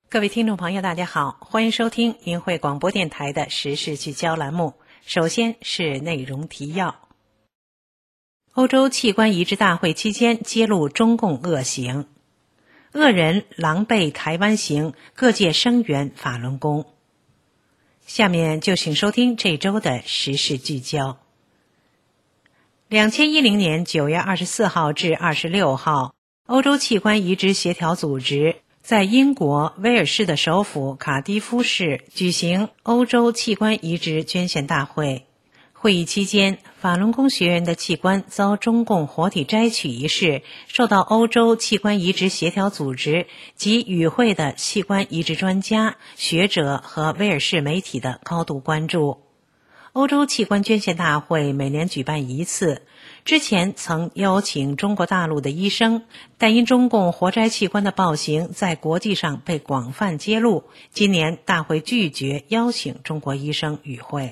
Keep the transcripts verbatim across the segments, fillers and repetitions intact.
各位听众朋友大家好，欢迎收听明慧广播电台的时事聚焦栏目。首先是内容提要。欧洲器官移植大会期间揭露中共恶行，恶人狼狈台湾行，各界声援法轮功。下面就请收听这周的时事聚焦。二零一零年九月二十四号至二十六号，欧洲器官移植协调组织在英国威尔士的首府卡迪夫市举行欧洲器官移植捐献大会。会议期间，法轮功学员的器官遭中共活体摘取一事受到欧洲器官移植协调组织及与会的器官移植专家、学者和威尔士媒体的高度关注。欧洲器官捐献大会每年举办一次，之前曾邀请中国大陆的医生，但因中共活摘器官的暴行在国际上被广泛揭露，今年大会拒绝邀请中国医生与会。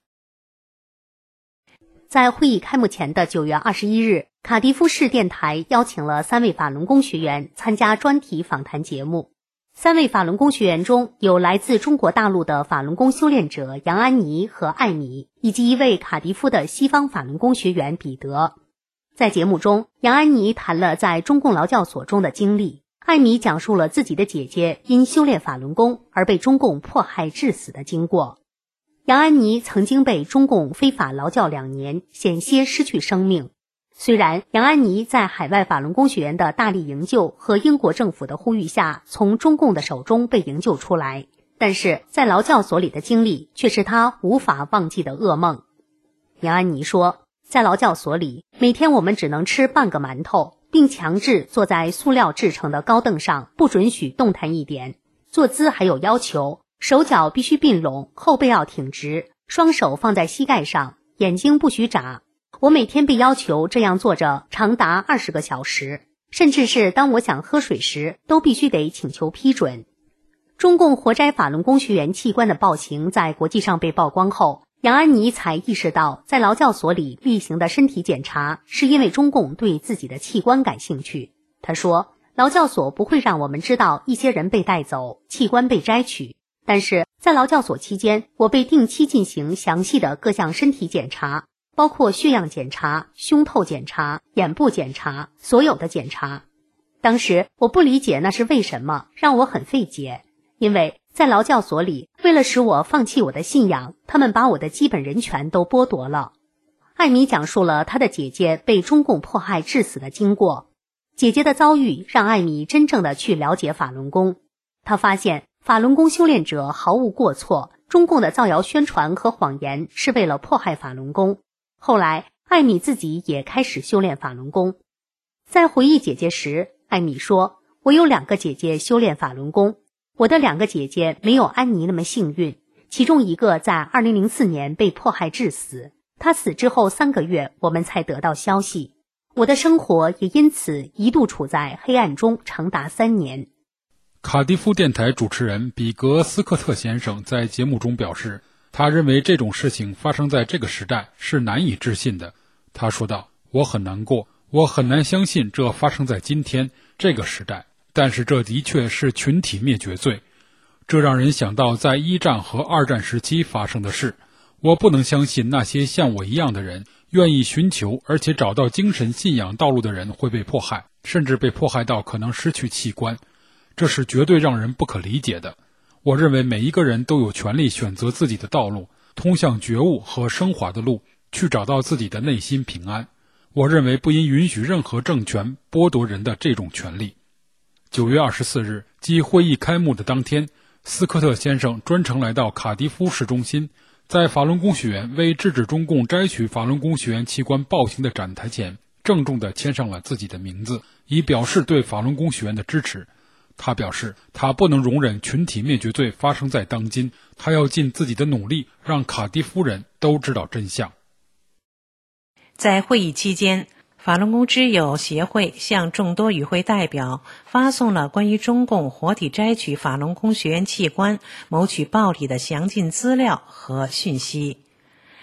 在会议开幕前的九月二十一日，卡迪夫市电台邀请了三位法轮功学员参加专题访谈节目。三位法轮功学员中有来自中国大陆的法轮功修炼者杨安妮和艾米，以及一位卡迪夫的西方法轮功学员彼得。在节目中，杨安妮谈了在中共劳教所中的经历，艾米讲述了自己的姐姐因修炼法轮功而被中共迫害致死的经过。杨安妮曾经被中共非法劳教两年，险些失去生命。虽然杨安妮在海外法轮功学员的大力营救和英国政府的呼吁下从中共的手中被营救出来，但是在劳教所里的经历却是她无法忘记的噩梦。杨安妮说，在劳教所里，每天我们只能吃半个馒头，并强制坐在塑料制成的高凳上，不准许动弹一点。坐姿还有要求，手脚必须并拢，后背要挺直，双手放在膝盖上，眼睛不许眨。我每天被要求这样坐着长达二十个小时，甚至是当我想喝水时，都必须得请求批准。中共活摘法轮功学员器官的暴行在国际上被曝光后，杨安妮才意识到，在劳教所里例行的身体检查是因为中共对自己的器官感兴趣。她说，劳教所不会让我们知道一些人被带走，器官被摘取，但是在劳教所期间，我被定期进行详细的各项身体检查，包括血样检查、胸透检查、眼部检查，所有的检查。当时我不理解那是为什么，让我很费解。因为在劳教所里，为了使我放弃我的信仰，他们把我的基本人权都剥夺了。艾米讲述了她的姐姐被中共迫害致死的经过。姐姐的遭遇让艾米真正的去了解法轮功。她发现法轮功修炼者毫无过错，中共的造谣宣传和谎言是为了迫害法轮功。后来，艾米自己也开始修炼法轮功。在回忆姐姐时，艾米说，我有两个姐姐修炼法轮功，我的两个姐姐没有安妮那么幸运，其中一个在二零零四年被迫害致死，她死之后三个月我们才得到消息。我的生活也因此一度处在黑暗中长达三年。 卡迪夫电台主持人比格斯克特先生在节目中表示，他认为这种事情发生在这个时代是难以置信的。他说道，我很难过，我很难相信这发生在今天这个时代，但是这的确是群体灭绝罪。这让人想到在一战和二战时期发生的事。我不能相信那些像我一样的人，愿意寻求而且找到精神信仰道路的人会被迫害，甚至被迫害到可能失去器官。这是绝对让人不可理解的。我认为每一个人都有权利选择自己的道路，通向觉悟和升华的路，去找到自己的内心平安。我认为不应允许任何政权剥夺人的这种权利。九月二十四日，即会议开幕的当天，斯科特先生专程来到卡迪夫市中心，在法轮功学员为制止中共摘取法轮功学员器官暴行的展台前，郑重地签上了自己的名字，以表示对法轮功学员的支持。他表示，他不能容忍群体灭绝罪发生在当今，他要尽自己的努力，让卡迪夫人都知道真相。 在会议期间，法轮功知友协会向众多与会代表发送了关于中共活体摘取法轮功学员器官、谋取暴利的详尽资料和讯息。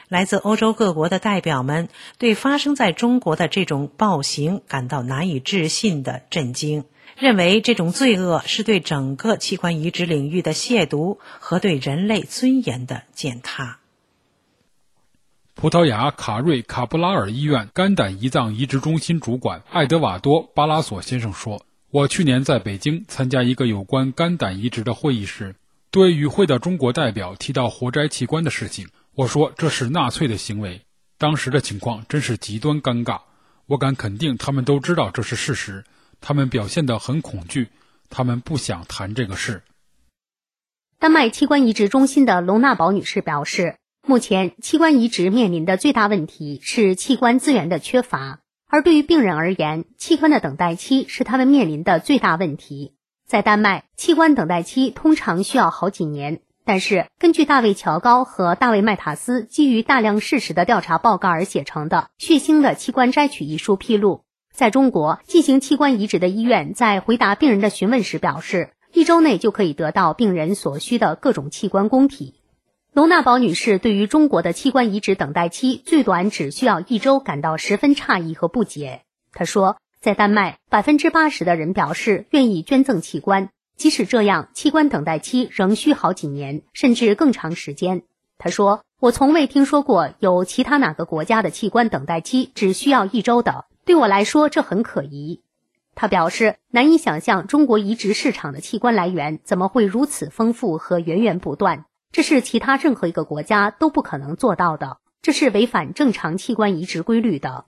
来自欧洲各国的代表们对发生在中国的这种暴行感到难以置信的震惊，认为这种罪恶是对整个器官移植领域的亵渎和对人类尊严的践踏。 葡萄牙卡瑞卡布拉尔医院肝胆胰脏移植中心主管爱德瓦多·巴拉索先生说，我去年在北京参加一个有关肝胆移植的会议时，对与会的中国代表提到活摘器官的事情，我说这是纳粹的行为，当时的情况真是极端尴尬。我敢肯定他们都知道这是事实，他们表现得很恐惧，他们不想谈这个事。 丹麦器官移植中心的隆纳堡女士表示，目前器官移植面临的最大问题是器官资源的缺乏，而对于病人而言，器官的等待期是他们面临的最大问题。在丹麦，器官等待期通常需要好几年，但是根据大卫·乔高和大卫·麦塔斯基于大量事实的调查报告而写成的《血腥的器官摘取》一书披露，在中国进行器官移植的医院在回答病人的询问时表示，一周内就可以得到病人所需的各种器官供体。隆纳堡女士对于中国的器官移植等待期最短只需要一周感到十分诧异和不解。她说，在丹麦 百分之八十 的人表示愿意捐赠器官，即使这样，器官等待期仍需好几年，甚至更长时间。她说，我从未听说过有其他哪个国家的器官等待期只需要一周的，对我来说这很可疑。她表示，难以想象中国移植市场的器官来源怎么会如此丰富和源源不断，这是其他任何一个国家都不可能做到的，这是违反正常器官移植规律的。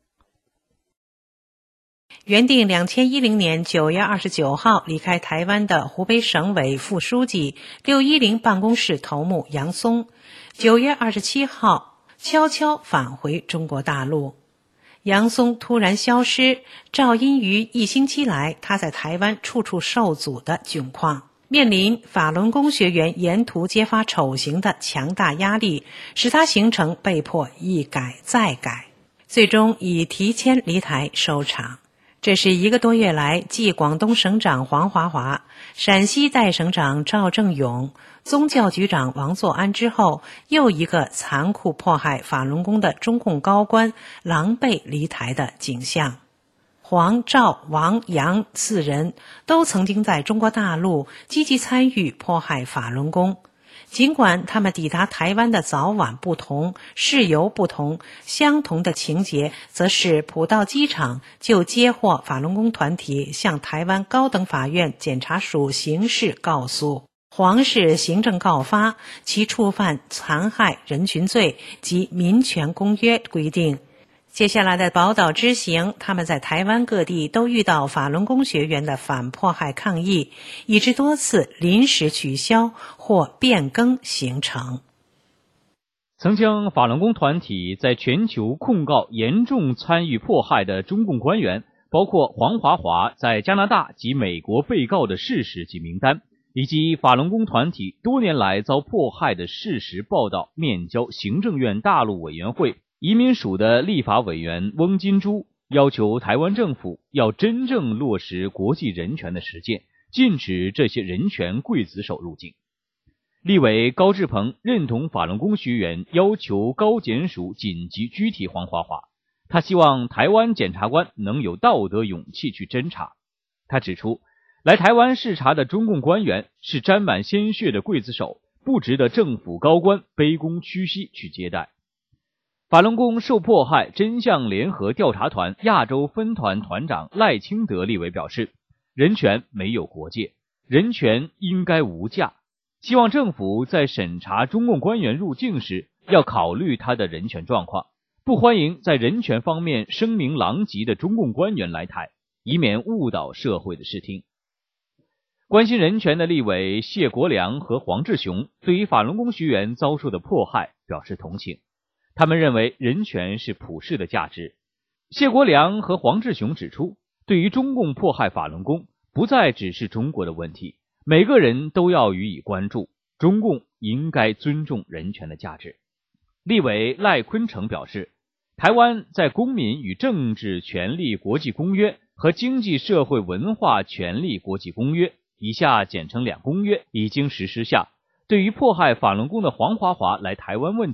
原定二零一零年九月二十九号离开台湾的湖北省委副书记六一零办公室头目杨松，九月二十七号悄悄返回中国大陆。杨松突然消失，肇因于一星期来他在台湾处处受阻的窘况。面临法轮功学员沿途揭发丑行的强大压力，使他行程被迫一改再改，最终以提前离台收场。这是一个多月来继广东省长黄华华、陕西代省长赵正永、宗教局长王作安之后，又一个残酷迫害法轮功的中共高官狼狈离台的景象。黄、赵、王、杨四人都曾经在中国大陆积极参与迫害法轮功，尽管他们抵达台湾的早晚不同，事由不同，相同的情节则是普到机场就接获法轮功团体向台湾高等法院检察署刑事告诉。黄氏行政告发其触犯残害人群罪及民权公约规定。接下来的宝岛之行，他们在台湾各地都遇到法轮功学员的反迫害抗议，以致多次临时取消或变更行程。 曾将法轮功团体在全球控告严重参与迫害的中共官员，包括黄华华在加拿大及美国被告的事实及名单，以及法轮功团体多年来遭迫害的事实报道面交行政院大陆委员会移民署的立法委员翁金珠，要求台湾政府要真正落实国际人权的实践，禁止这些人权刽子手入境。立委高志鹏认同法轮功学员要求高检署紧急拘提黄华华，他希望台湾检察官能有道德勇气去侦查。他指出，来台湾视察的中共官员是沾满鲜血的刽子手，不值得政府高官卑躬屈膝去接待。法轮功受迫害真相联合调查团亚洲分团团长赖清德立委表示，人权没有国界，人权应该无价，希望政府在审查中共官员入境时要考虑他的人权状况，不欢迎在人权方面声名狼藉的中共官员来台，以免误导社会的视听。关心人权的立委谢国良和黄志雄对于法轮功学员遭受的迫害表示同情，他们认为人权是普世的价值。谢国良和黄志雄指出，对于中共迫害法轮功，不再只是中国的问题，每个人都要予以关注，中共应该尊重人权的价值。立委赖坤成表示，台湾在公民与政治权利国际公约和经济社会文化权利国际公约（以下简称两公约）已经实施下，对于迫害法轮功的黄华华来台湾问题，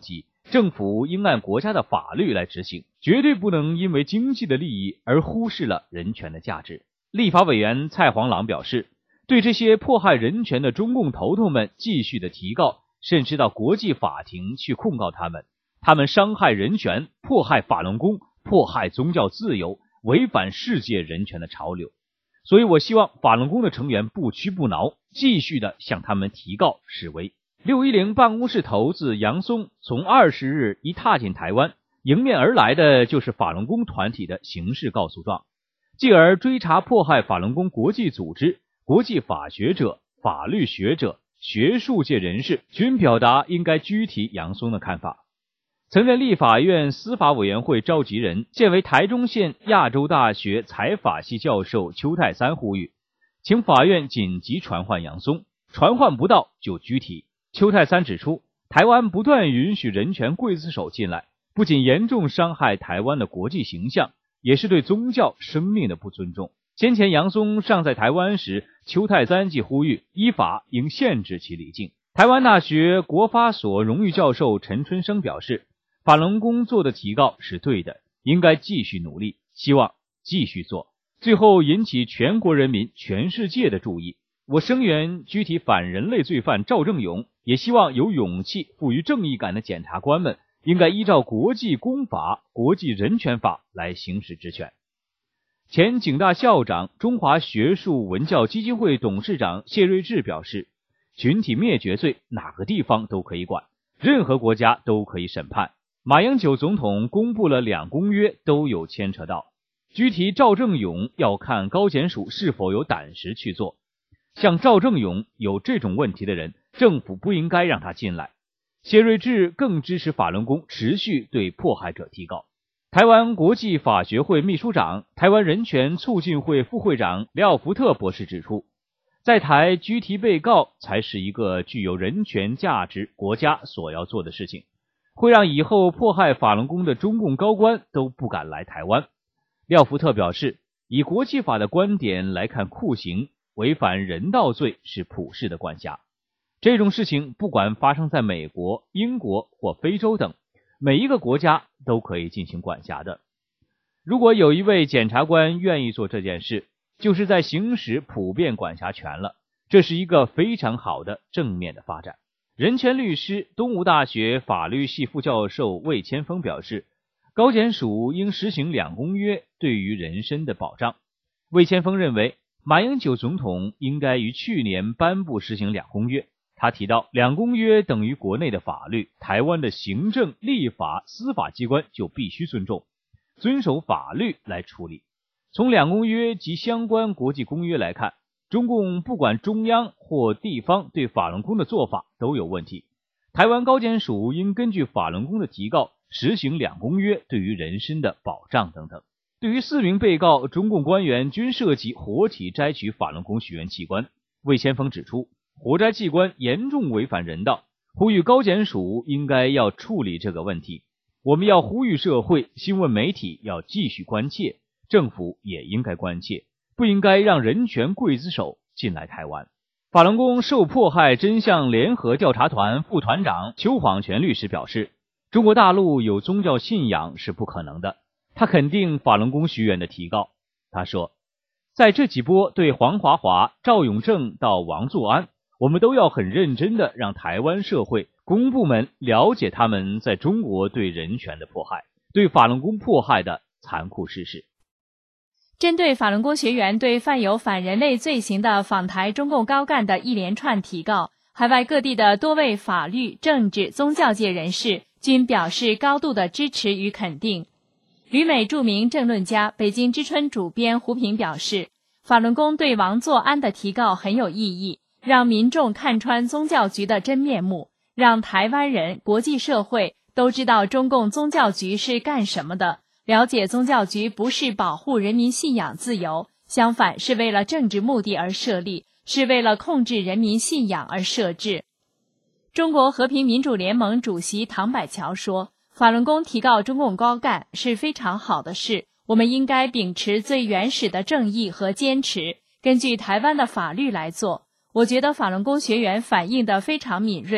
政府应按国家的法律来执行，绝对不能因为经济的利益而忽视了人权的价值。立法委员蔡黄朗表示，对这些迫害人权的中共头头们继续的提告，甚至到国际法庭去控告他们，他们伤害人权，迫害法轮功，迫害宗教自由，违反世界人权的潮流。所以我希望法轮功的成员不屈不挠，继续的向他们提告示威。六一零办公室头子杨松从二十日一踏进台湾，迎面而来的就是法轮功团体的刑事告诉状，继而追查迫害法轮功国际组织、国际法学者、法律学者、学术界人士均表达应该拘提杨松的看法。曾任立法院司法委员会召集人、现为台中县亚洲大学财法系教授邱泰三呼吁，请法院紧急传唤杨松，传唤不到就拘提。邱泰三指出，台湾不断允许人权刽子手进来，不仅严重伤害台湾的国际形象，也是对宗教生命的不尊重。先前杨松尚在台湾时，邱泰三即呼吁依法应限制其离境。台湾大学国发所荣誉教授陈春生表示，法轮功做的提告是对的，应该继续努力，希望继续做，最后引起全国人民、全世界的注意。我声援拘提反人类罪犯赵正永，也希望有勇气、富于正义感的检察官们应该依照国际公法、国际人权法来行使职权。前警大校长、中华学术文教基金会董事长谢瑞智表示，群体灭绝罪哪个地方都可以管，任何国家都可以审判。马英九总统公布了两公约都有牵扯到，拘提赵正永要看高检署是否有胆识去做。像赵正永有这种问题的人，政府不应该让他进来。谢瑞智更支持法轮功持续对迫害者提告。台湾国际法学会秘书长、台湾人权促进会副会长廖福特博士指出，在台拘提被告才是一个具有人权价值国家所要做的事情，会让以后迫害法轮功的中共高官都不敢来台湾。廖福特表示，以国际法的观点来看，酷刑违反人道罪是普世的管辖，这种事情不管发生在美国、英国或非洲等，每一个国家都可以进行管辖的。如果有一位检察官愿意做这件事，就是在行使普遍管辖权了，这是一个非常好的正面的发展。人权律师、东吴大学法律系副教授魏千峰表示，高检署应实行两公约对于人身的保障。魏千峰认为，马英九总统应该于去年颁布实行两公约。他提到，两公约等于国内的法律，台湾的行政、立法、司法机关就必须尊重，遵守法律来处理。从两公约及相关国际公约来看，中共不管中央或地方对法轮功的做法都有问题。台湾高检署应根据法轮功的提告，实行两公约对于人身的保障等等。对于四名被告，中共官员均涉及活体摘取法轮功学员器官。魏千峰指出，活摘器官严重违反人道，呼吁高检署应该要处理这个问题。我们要呼吁社会、新闻媒体要继续关切，政府也应该关切，不应该让人权刽子手进来台湾。法轮功受迫害真相联合调查团副团长邱晃全律师表示，中国大陆有宗教信仰是不可能的。他肯定法轮功学员的提告。他说，在这几波对黄华华、赵永正到王作安，我们都要很认真的让台湾社会、公部门了解他们在中国对人权的迫害，对法轮功迫害的残酷事实。 针对法轮功学员对犯有反人类罪行的访台中共高干的一连串提告，海外各地的多位法律、政治、宗教界人士均表示高度的支持与肯定。旅美著名政论家、北京之春主编胡平表示，法轮功对王作安的提告很有意义，让民众看穿宗教局的真面目，让台湾人、国际社会都知道中共宗教局是干什么的，了解宗教局不是保护人民信仰自由，相反是为了政治目的而设立，是为了控制人民信仰而设置。中国和平民主联盟主席唐百乔说，法轮功提告中共高干是非常好的事，我们应该秉持最原始的正义和坚持，根据台湾的法律来做。我觉得法轮功学员反应得非常敏锐，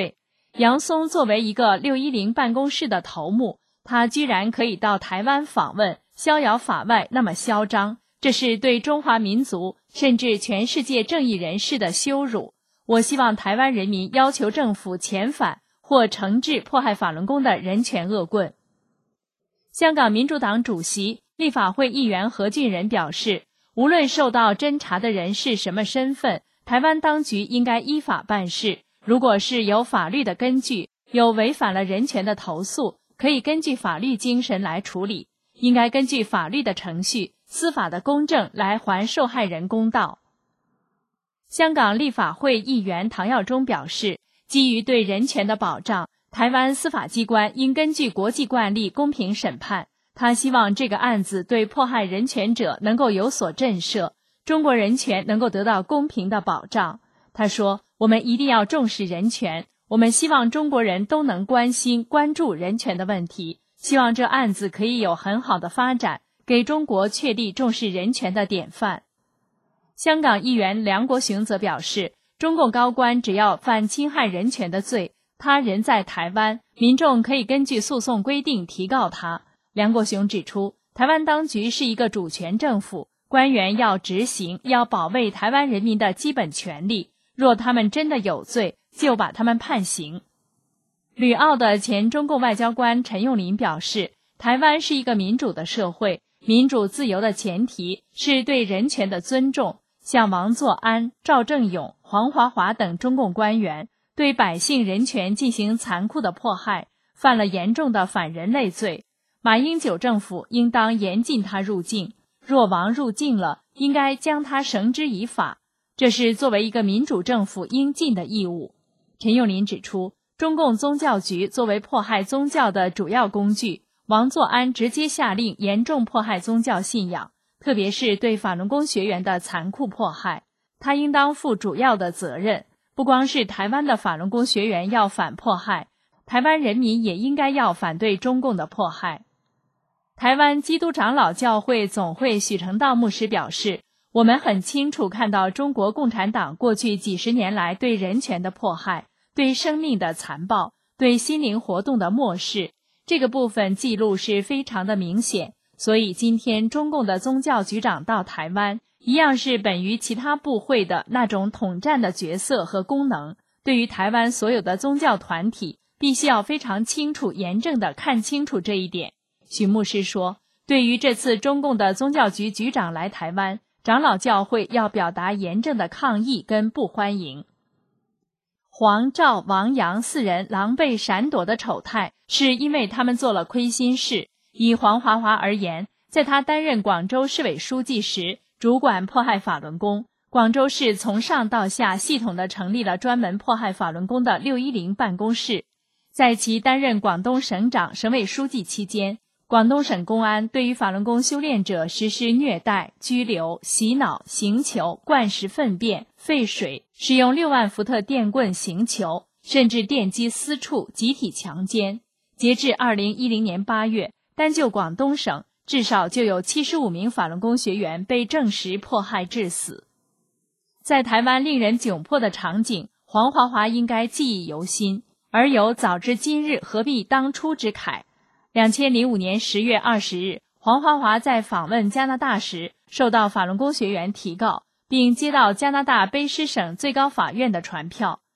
杨松作为一个六一零办公室的头目，他居然可以到台湾访问，逍遥法外，那么嚣张，这是对中华民族甚至全世界正义人士的羞辱。我希望台湾人民要求政府遣返或惩治迫害法轮功的人权恶棍。香港民主党主席、立法会议员何俊仁表示，无论受到侦查的人是什么身份，台湾当局应该依法办事。如果是有法律的根据，有违反了人权的投诉，可以根据法律精神来处理，应该根据法律的程序、司法的公正来还受害人公道。香港立法会议员唐耀忠表示，基于对人权的保障，台湾司法机关应根据国际惯例公平审判。他希望这个案子对迫害人权者能够有所震慑，中国人权能够得到公平的保障。他说，我们一定要重视人权，我们希望中国人都能关心关注人权的问题，希望这案子可以有很好的发展，给中国确立重视人权的典范。香港议员梁国雄则表示，中共高官只要犯侵害人权的罪，他人在台湾，民众可以根据诉讼规定提告他。梁国雄指出，台湾当局是一个主权政府，官员要执行，要保卫台湾人民的基本权利，若他们真的有罪，就把他们判刑。旅澳的前中共外交官陈用林表示，台湾是一个民主的社会，民主自由的前提是对人权的尊重。像王作安、赵正永、黄华华等中共官员对百姓人权进行残酷的迫害，犯了严重的反人类罪。马英九政府应当严禁他入境，若王入境了，应该将他绳之以法，这是作为一个民主政府应尽的义务。陈用林指出，中共宗教局作为迫害宗教的主要工具，王作安直接下令严重迫害宗教信仰，特别是对法轮功学员的残酷迫害，他应当负主要的责任。不光是台湾的法轮功学员要反迫害，台湾人民也应该要反对中共的迫害。台湾基督长老教会总会许成道牧师表示，我们很清楚看到中国共产党过去几十年来对人权的迫害，对生命的残暴，对心灵活动的漠视，这个部分记录是非常的明显。所以今天中共的宗教局长到台湾，一样是本于其他部会的那种统战的角色和功能。对于台湾所有的宗教团体，必须要非常清楚严正地看清楚这一点。许牧师说，对于这次中共的宗教局局长来台湾，长老教会要表达严正的抗议跟不欢迎。黄、赵、王、杨四人狼狈闪躲的丑态，是因为他们做了亏心事。以黄华华而言，在他担任广州市委书记时，主管迫害法轮功。广州市从上到下系统地成立了专门迫害法轮功的六一零办公室。在其担任广东省长、省委书记期间，广东省公安对于法轮功修炼者实施虐待、拘留、洗脑、刑求、灌食粪便、废水，使用六万伏特电棍刑求，甚至电击私处，集体强奸。截至二零一零年八月，单就广东省，至少就有七十五名法轮功学员被证实迫害致死。在台湾令人窘迫的场景，黄华华应该记忆犹新，而有早知今日何必当初之慨。二零零五年十月二十日，黄华华在访问加拿大时，受到法轮功学员提告，并接到加拿大卑诗省最高法院的传票。